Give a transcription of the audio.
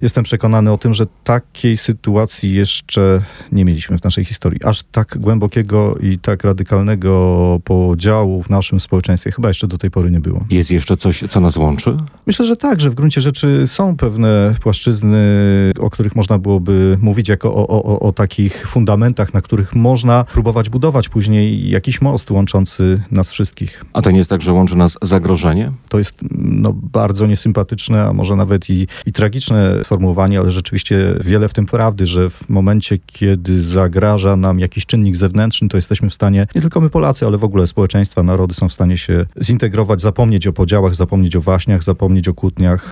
jestem przekonany o tym, że takiej sytuacji jeszcze nie mieliśmy w naszej historii. Aż tak głębokiego i tak radykalnego podziału w naszym społeczeństwie chyba jeszcze do tej pory nie było. Jest jeszcze coś, co nas łączy? Myślę, że tak, że w gruncie rzeczy są pewne płaszczyzny, o których można byłoby mówić jako o takich fundamentach, na których można próbować budować później jakiś most łączący nas wszystkich. A to nie jest tak, że łączy nas zagrożenie? To jest bardzo niesympatyczne, a może nawet i tragiczne sformułowanie, ale rzeczywiście wiele w tym prawdy, że w momencie, kiedy zagraża nam jakiś czynnik zewnętrzny, to jesteśmy w stanie, nie tylko my Polacy, ale w ogóle społeczeństwa, narody są w stanie się zintegrować, zapomnieć o podziałach, zapomnieć o waśniach, zapomnieć o kłótniach